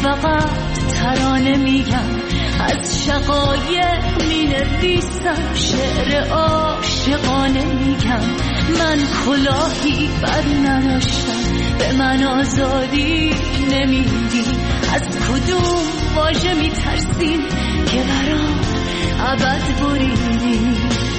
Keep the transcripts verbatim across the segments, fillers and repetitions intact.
فقط ترانه میگم، از شقایق می نویسم، شعر عاشقانه میگم. من کلاهی بر نداشتم، به من آزادی نمیدی. از کدوم واژه میترسین که برام ابد بریدی؟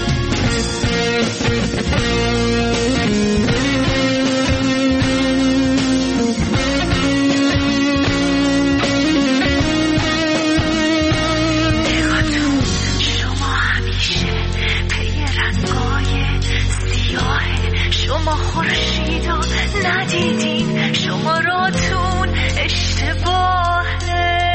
شما خورشیدو ندیدین، شما راتون اشتباهه.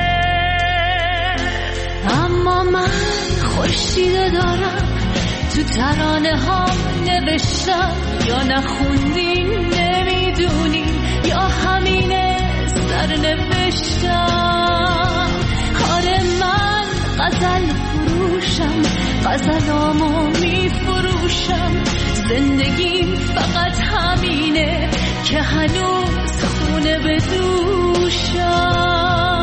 اما من خورشیدو دارم، تو ترانه ها نوشتم. یا نخوندین نمیدونین، یا همینه سر نوشتم. آره من غزل فروشم، غزلامو میفروشم. زندگیم فقط همینه که هنوز خونه به دوشم.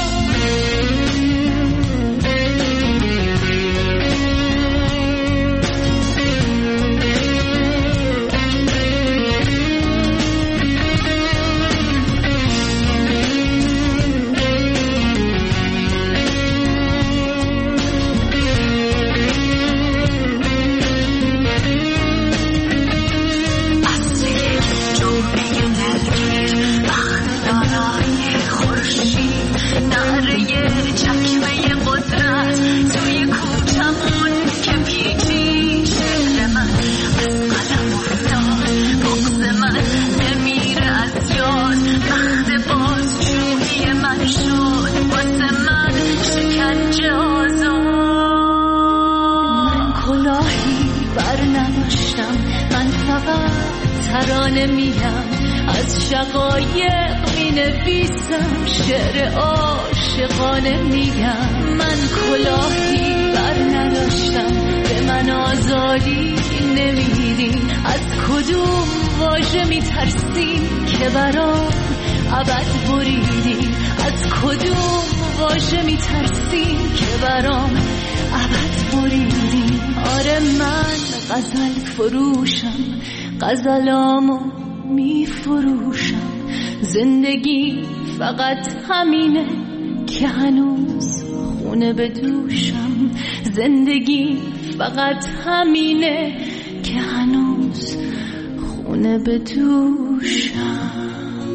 ترانه میگم، از شقایق می نویسم، شعر عاشقانه میگم. من کلاهی بر نداشتم، به من آزادی نمیدین. از کدوم واژه میترسین که برام ابد بریدین؟ از کدوم واژه میترسین که برام ابد بریدین؟ آره من غزل فروشم، غزلامو میفروشم. زندگی فقط همینه که هنوز خونه به دوشم. زندگی فقط همینه که هنوز خونه به دوشم.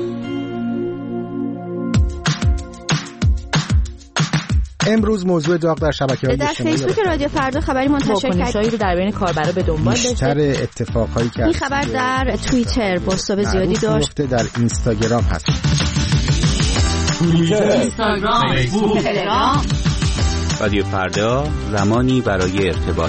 امروز موضوع داغ در شبکه‌های اجتماعی در فیسبوک رادیو فردا خبری منتشر کرد رو در بین کاربرا به دنبال داشته. بیشتر اتفاقایی که این خبر در توییتر بازتاب زیادی داشت. در اینستاگرام هست. توییتر، اینستاگرام، فیسبوک، تلگرام. رادیو فردا، زمانی برای ارتباط.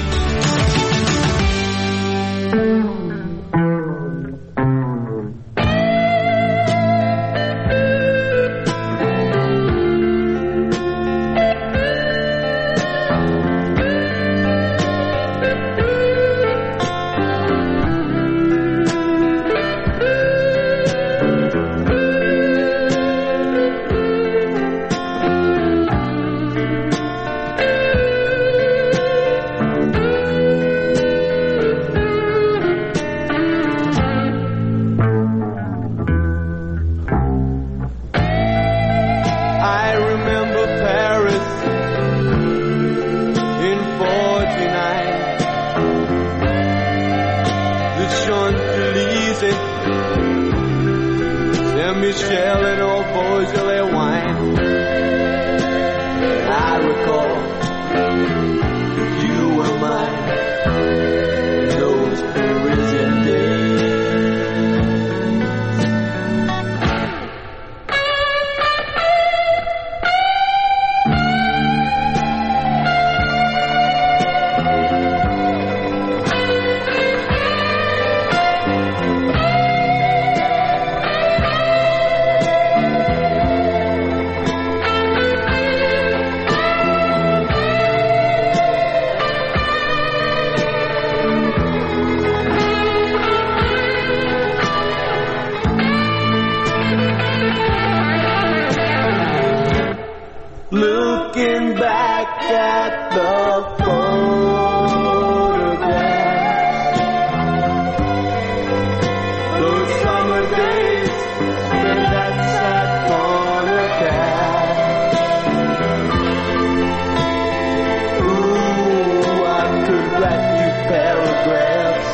looking back at the photograph. Those summer days spent at Sat Corner Cafe. Ooh, I could write you paragraphs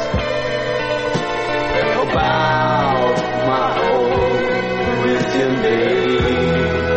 about my old prison days.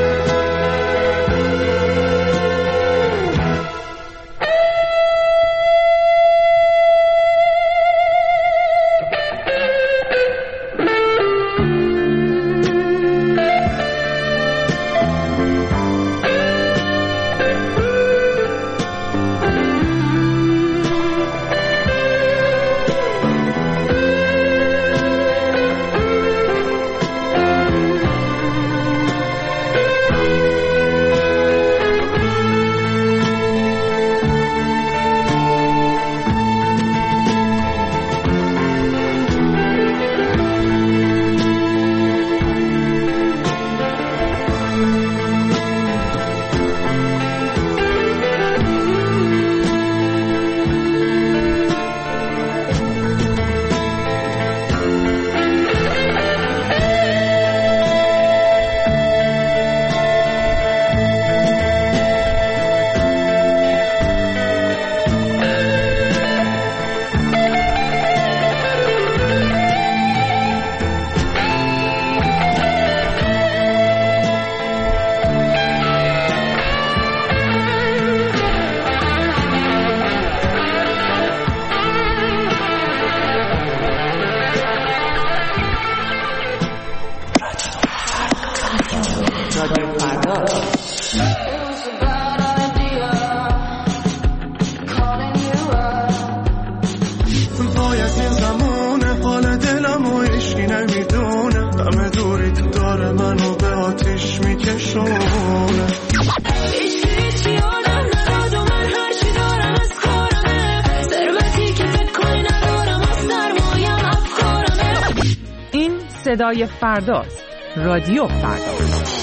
صدای فرداست. رادیو فردا.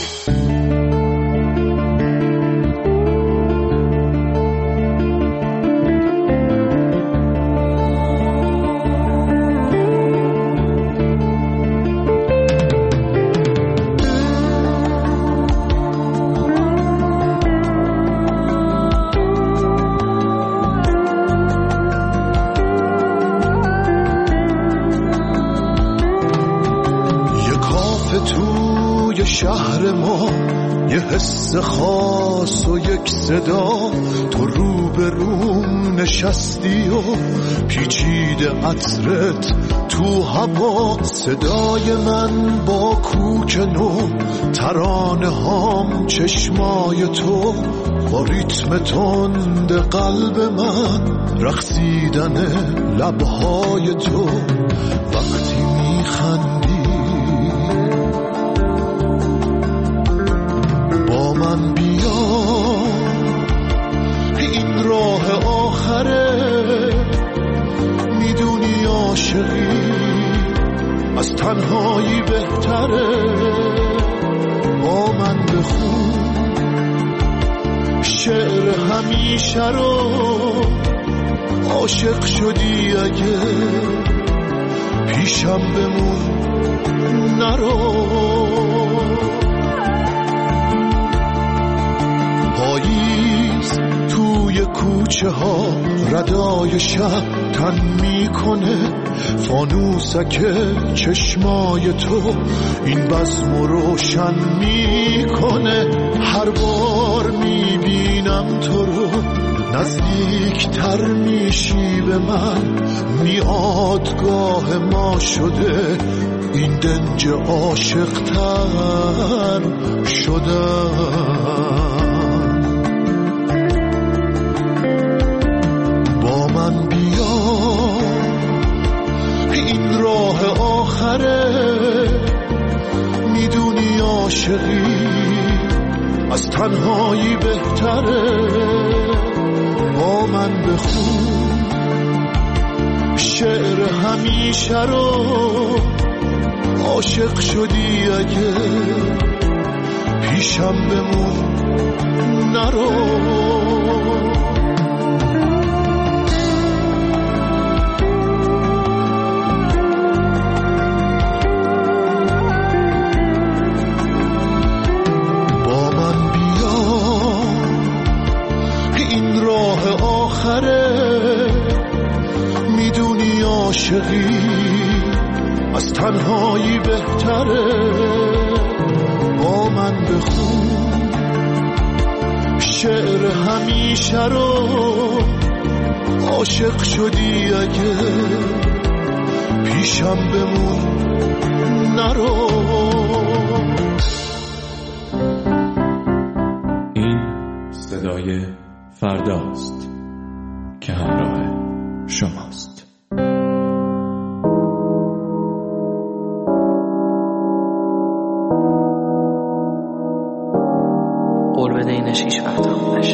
شهر ما یه حس خاص و یک صدا، تو رو به روم نشستی و پیچیده عطرت تو هوا، صدای من با کوک نو، ترانه هام چشمای تو، با ریتم تند قلب من، رقصیدن لبهای تو، وقتی میخندی من بیا، این راه آخره، میدونی عاشقی از تنهایی بهتره، با من بخون شعر همیشه رو، عاشق شدی اگه پیشم بمون نرو. پاییز توی کوچه ها ردای شب تن میکنه، فانوسک چشمای تو این بزم روشن میکنه، هر بار میبینم تو رو نزدیکتر میشی به من، میادگاه ما شده این دنج عاشق‌تر شدن. با من بیا، این راه آخره، میدونی عاشقی از تنهایی بهتره، با من بخون شعر همیشه رو، عاشق شدی اگه پیشم بمون عاشقی از تنهایی بهتره، با من بخون شعر همیشه رو. عاشق شدی اگه پیشم بمون نرو. این صدای فرداست که همراه شماست. قول بده اینش هیچ وقت خوب نشه.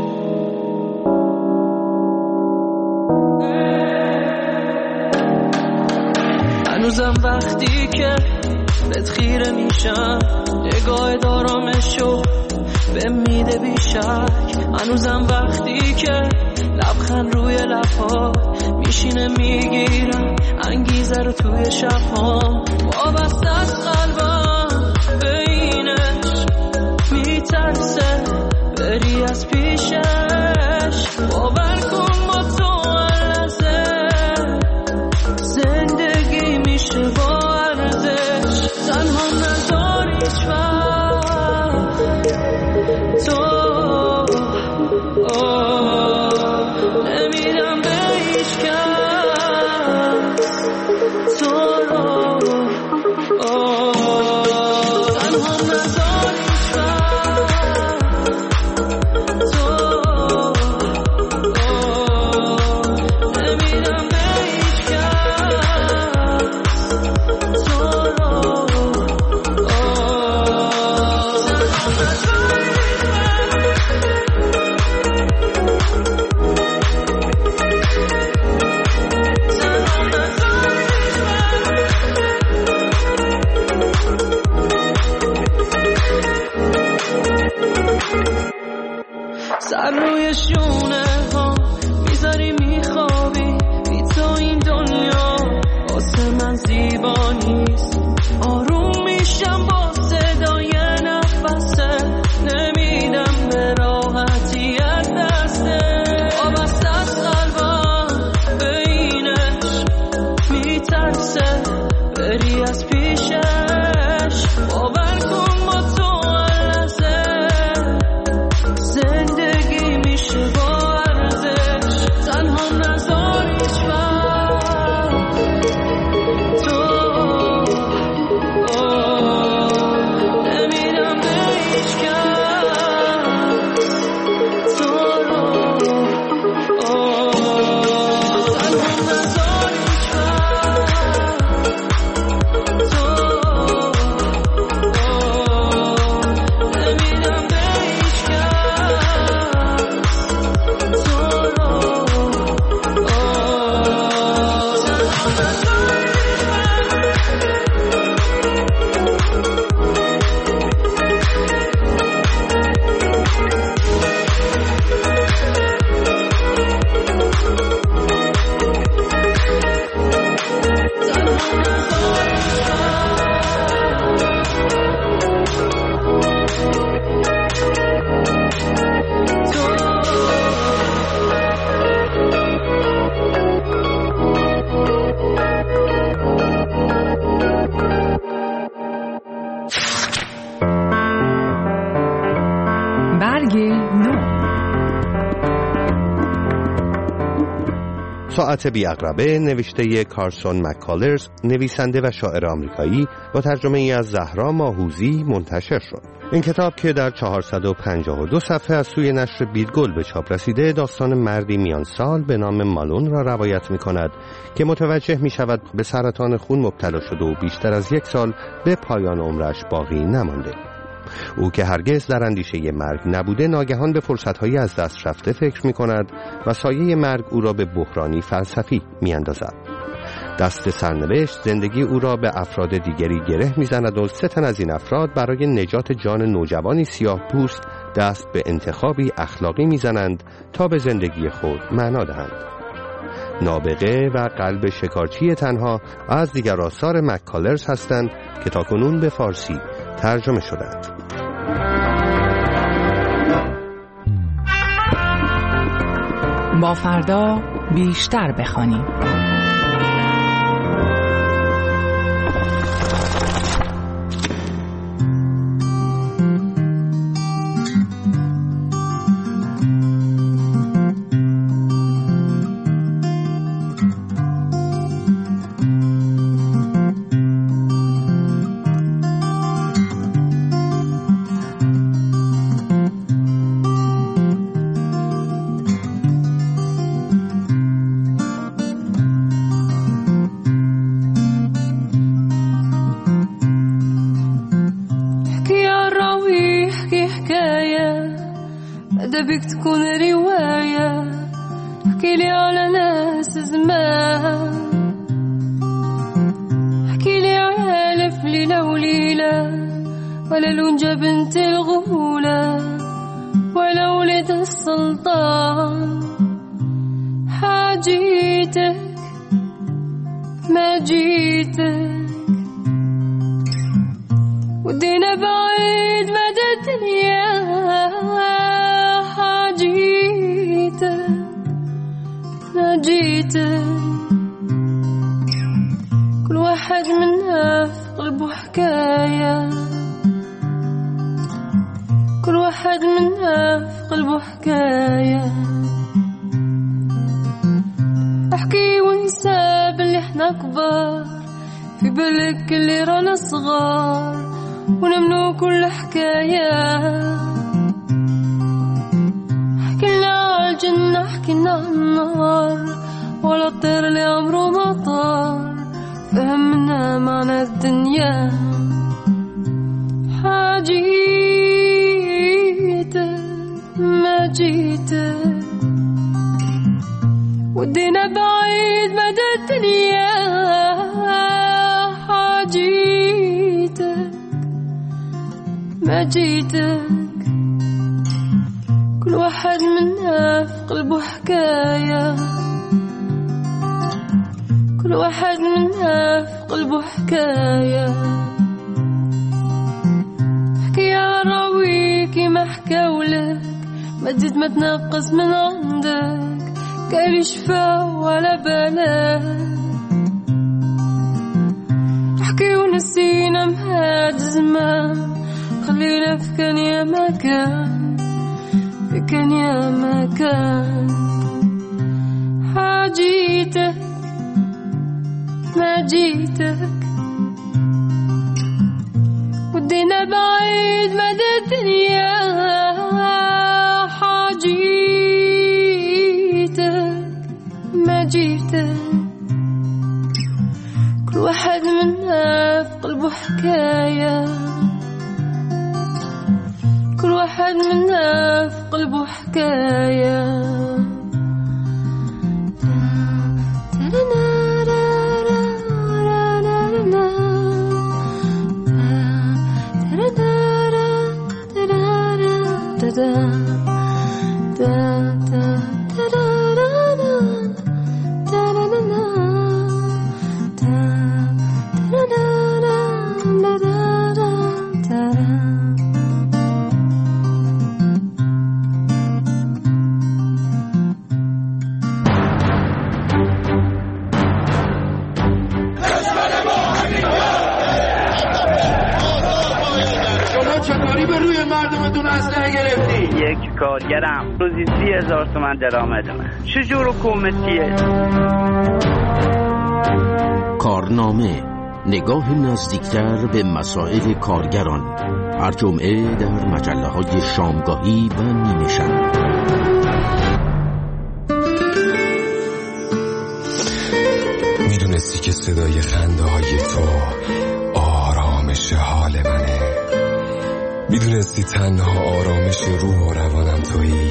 هنوزم وقتی که بهت خیره میشم، نگاه دارامشو به میده بیشک. هنوزم وقتی که لبخند روی لبها میشینه، میگیرم انگیزه رو توی شبها. وابسته از قلبم به اینش میترسه بری از پیشش. باور کن با تو لحظه زندگی میشه با ارزش. تنها نذار هیچ وقت تو نمیدم به هیچ کس تو رو. تنها نذار هیچ وقت تو نمیدم به هیچ کس تو رو. سر روی شونه ها میذاری میخوابی، بی تو این دنیا واسه من زیبا نیست. آروم میشم با صدای نفسه، نمیدم به راحتی از دسته. وابسته از قلبم به اینش میترسه بری از پیشش. باور کن با تو لحظه زندگی میشه با ارزش. تنها نذار هیچ وقت تو نمیدم به هیچ کس تو رو. تنها نذار هیچ وقت تو نمیدم به هیچ کس تو رو. برگ نو. ساعت بی‌عقربه نوشته کارسون مک‌کالرز، نویسنده و شاعر آمریکایی، با ترجمه ای از زهرا ماهوزی منتشر شد. این کتاب که در چهارصد و پنجاه و دو صفحه از سوی نشر بیدگل به چاپ رسیده، داستان مردی میان سال به نام مالون را روایت می کند که متوجه می شود به سرطان خون مبتلا شده و بیشتر از یک سال به پایان عمرش باقی نمانده. او که هرگز در اندیشه مرگ نبوده، ناگهان به فرصت‌های از دست رفته فکر می‌کند و سایه مرگ او را به بحرانی فلسفی می‌اندازد. دست سرنوشت زندگی او را به افراد دیگری گره می‌زند و سه تن از این افراد برای نجات جان نوجوانی سیاه پوست دست به انتخابی اخلاقی می‌زنند تا به زندگی خود معنا دهند. نابغه و قلب شکارچی تنها از دیگر آثار مک‌کالرز هستند که تاکنون به فارسی ترجمه شدند. با فردا بیشتر بخوانیم. وإذا بيك تكون رواية احكي لي على ناس زمان، احكي لي على ألف ليلة وليلة، ولا لونجة بنت الغولة، ولا ولد السلطان. حاجيتك ما جيتك ودينا بعيد مدى الدنيا. حاجيتك ما جيتك كل واحد منا في قلبه حكاية، كل واحد منا في قلبه حكاية. احكي وانسى باللي احنا كبار، في بالك اللي رانا صغار ونمنو كل حكاية. حكينا عالجنة حكينا عالنار، ولا الطير اللي عمره ما طار فهمنا معنى الدنيا. حاجيتك ما جيتك ودينا بعيد مدى الدنيا. حاجيتك ما جيتك كل واحد منا في قلبه حكاية، كل واحد منا في قلبه حكاية. احكي يا راويكي ما حكاولك، ما تزيد ما تنقص من عندك، قالي شفا ولا بالك. احكي ونسينا مهاد زمان، خلينا في كان يا مكان، في كان يا مكان. حاجيتك ما جيتك ودينا بعيد مدى الدنيا. حاجيتك ما جيتك كل واحد منا في قلبه حكاية، كل واحد منا في قلبه حكاية. یک کارگرم روزی سی هزار تومن درآمد من. چجور حکومتیه؟ کارنامه، نگاه نزدیکتر به مسائل کارگران، هر جمعه در مجله های شامگاهی و نیمه شب. میدونستی که صدای خنده های تو آرامش حال منه؟ میدونستی تنها آرامش روح و روانم تویی؟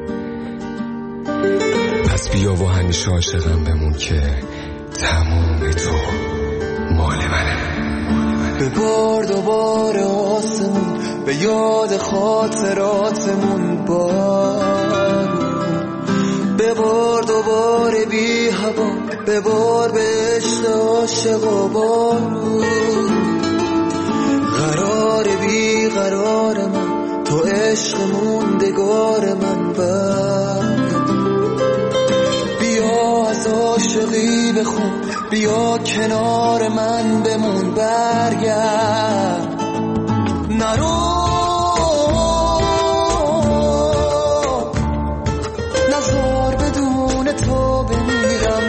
پس بیا و همیشه عاشقم بمون که تموم تو مال منه. ببار دوباره آسمون به یاد خاطراتمون بارون، ببار دوباره بی هوا، ببار به عشق عاشق و بارون. قرار بی قرار من تو عشق موندگار من برگرد. بیا از عاشقی بخون، بیا کنار من بمون برگرد. نرو نزار بدون تو بمیرم،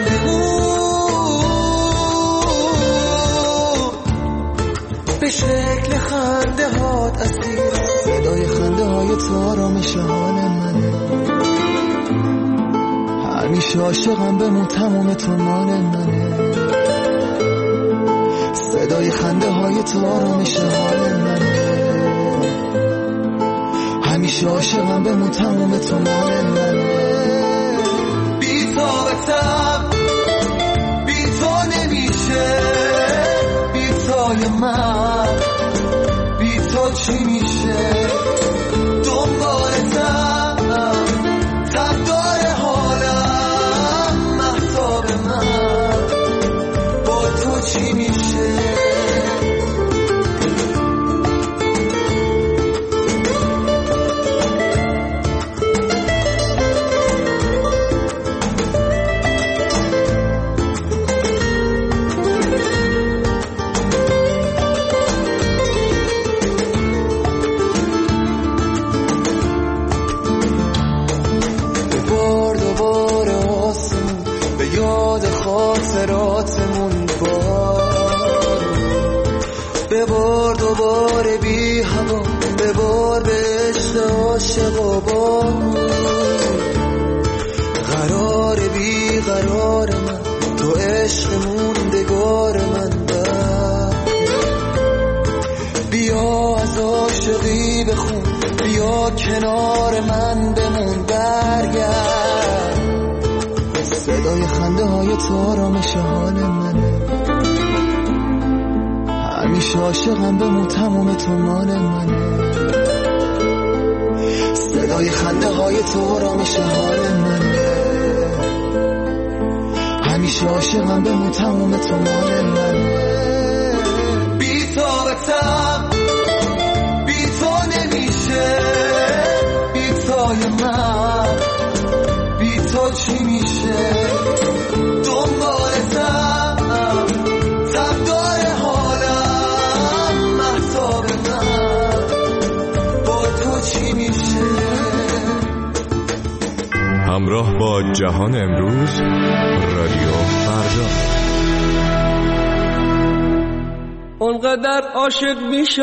به شکل خنده هات اسیرم. صدای خنده های تو آرامش حال منه، همیشه عاشقم بمون تموم تو مال منه. صدای خنده های تو آرامش حال منه، همیشه عاشقم بمون تموم تو مال منه بی طاقتم بی تو نمیشه بی تای من بی تو چی میشه دنبالتم تب داره حالم مهتاب من با تو چی میشه خاطراتمون بار ببار دوباره بی هوا ببار به عشق عاشق و بار قرار بی قرار من تو عشق موندگار من بر بیا از عاشقی بخون بیا کنار من بمون برگرد صدای خنده های تو آرامش حال منه همیشه عاشقم بمون تموم تو مال منه صدای خنده های تو آرامش حال منه همیشه عاشقم بمون تموم تو مال منه بی طاقتم بی تو نمیشه بی تای من بی تو چی میشه دنبالتم تب داره حالم مهتاب من با تو چی میشه همراه با جهان امروز رادیو فردا اونقدر عاشق میشه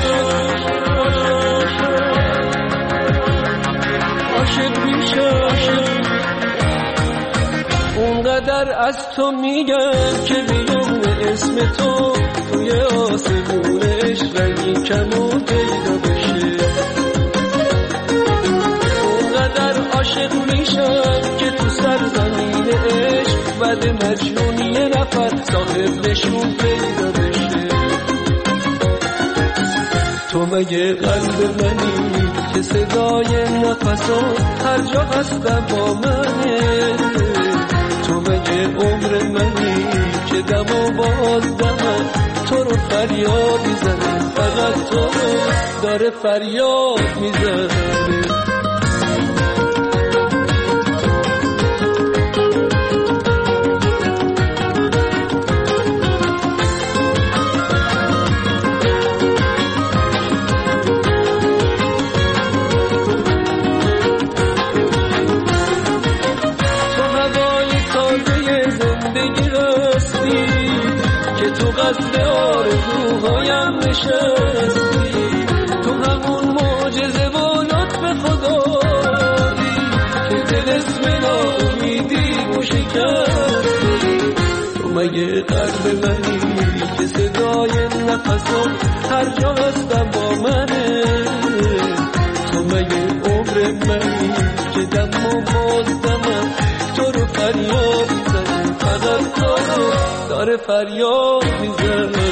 عاشق میشه اونقدر از تو میگم که بیرون اسم تو توی آسمونش رنگی کم و پیدا بشه اونقدر عاشق میشم که تو سرزمین عشق بعد مجنون یه نفر صاحب نشون پیدا بشه تو مگه قلب منی که صدای نفسات هر جا هستم با منه تو مگه عمر منی که دم و باز دمم تو رو فریاد میزنه فقط تو رو داره فریاد میزنه قصد آرزوهایم نشستی تو همون معجزه و لطف خدایی که دل اسم ناامیدی و شکستی تو مگه قلب منی که صدای نفسم هر جا هستم با منه تو مگه عمر منی که دم و باز دمم تو رو فریاد میزنه فقط تو رو داره فریاد میزنه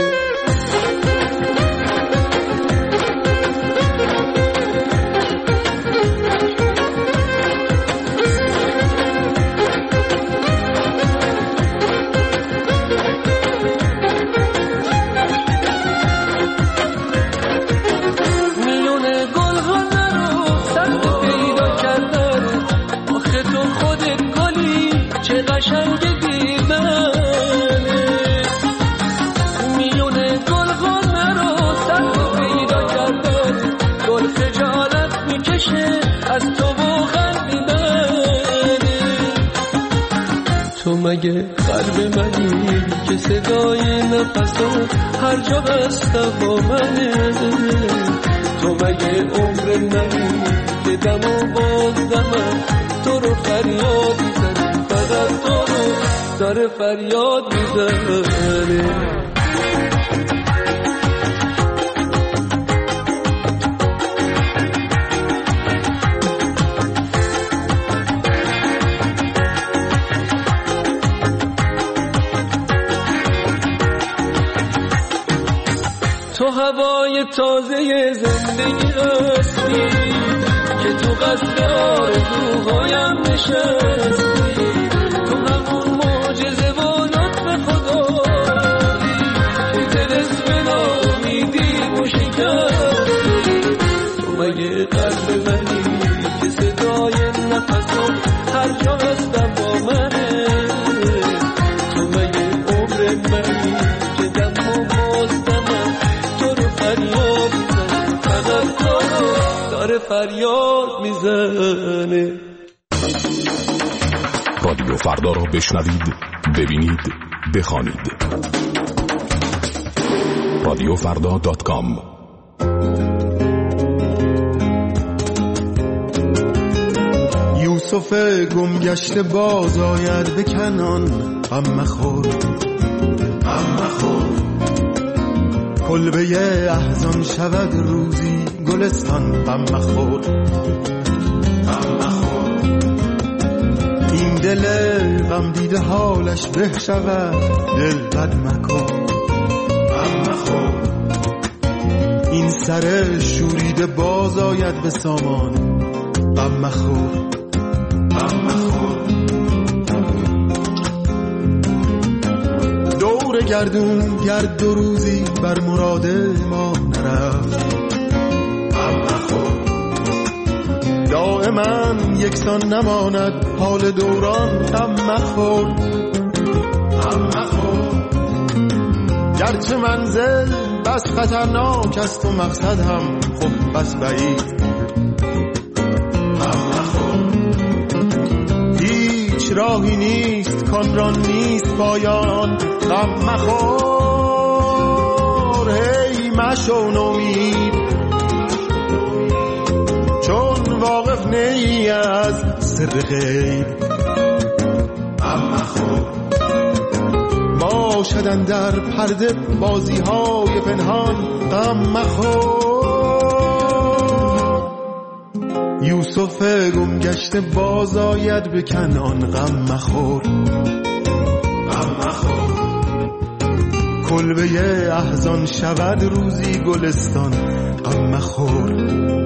میونه گل ها رو سخت پیدا کردن آخه تو خودت گلی چه قشنگ دیدن از تو و خندیدن تو مگه قلب منی که صدای نفسات هر جا هستم با منه تو مگه عمر منی که دم و باز دمم تو رو فریاد میزنه فقط تو رو داره فریاد میزنه تازه زندگی هستی که تو قصد آرزوهایم نشستی، تو همون معجزه و لطف خدایی که دل اسم ناامیدی و شکستی. تو مگه قلب منی که صدای نفسم هر جا هستم با منه، تو مگه عمر منی که دم و بازدمم تو رو فریاد میزنه، فقط تو رو داره فریاد میزنه. رادیو فردا را بشنوید، ببینید، بخوانید. رادیو فردا دات کام. یوسف گم گشته باز آید به کنان، غم مخور غم مخور، کلبه احزان شود روزی گلستان، غم مخور غم مخور، این دل غم دیده حالش به شود، دل بد مکن غم مخور، این سر شوریده باز آید به سامان، غم مخور غم مخور، دور گردون گرد دو روزی بر مراد ما نرفت، غم مخور، دائما یکسان نماند حال دوران، غم مخور غم مخور، گرچه منزل بس خطرناک است و مقصد هم خب بس بعید، راهی نیست کان را نیست پایان، غم مخور هی مشو نومید، چون واقف نی از سر غیب، غم مخور، باشدن در پرده بازی های پنهان، غم مخور، یوسف گم گشته باز آید به کنان، غم مخور غم مخور، کلبه احزان شود روزی گلستان، غم مخور.